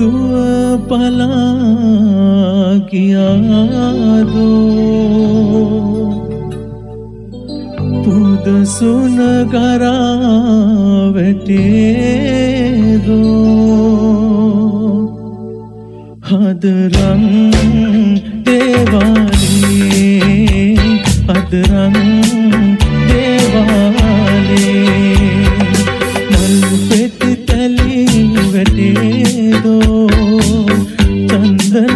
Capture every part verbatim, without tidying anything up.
දුව පලා ගියාදෝ පුද සුන ගරා වැටේදෝ හදරන් දේවාලේ හදරන් දේවාලේ මල් පෙති තලි වැටේදෝ චන්දන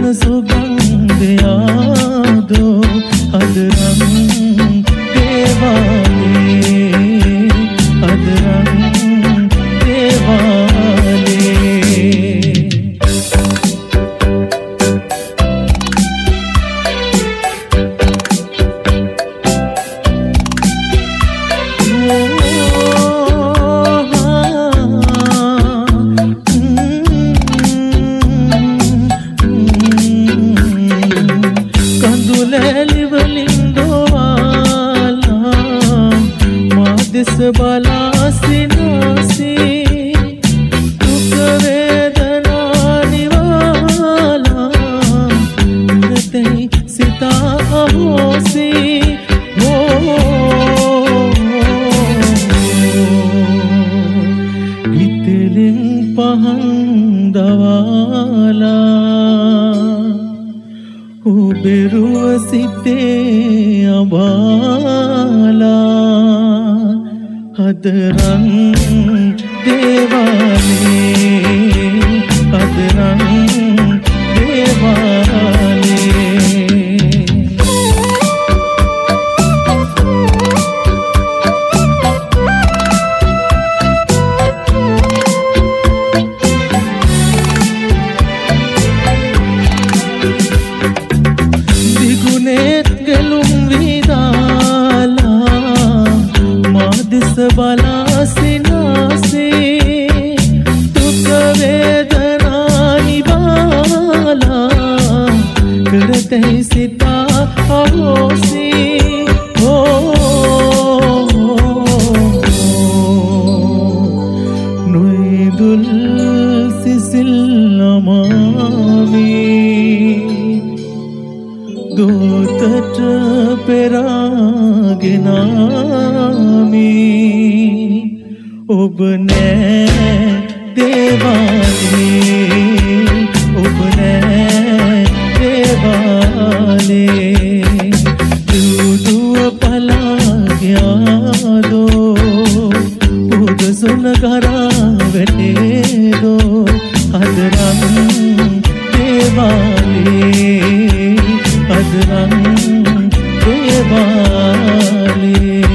සුගන්ධයාදෝ හදරන් දේවාලේ හදරන් දේවාලේ බලා සිනාසේ දුක් වේදනා නිවාලා ඉරතෙහි සිතා අහෝසේ හිතෙලින් පහන් දවාලා ඔබෙරුව සිතේ අබාලා හදරන් දේවාලේ හදරන් දේවාලේ දිගුනේත් ගලුම් විදාලා මා දෙස බලා සිනාසේ දුක් වේදනා නිවාලා කරතැයි සිතා අහෝසේ නොයිදුල් සිසිල් නමාමී දෝතට පෙරාගෙනාමී ඔබ නෑ දේවාලේ ඔබ නෑ දේවාලේ දුව පලා ගියාදෝ පුද සුන ගරා වැටේදෝ හදරන් දේවාලේ හදරන් දේවාලේ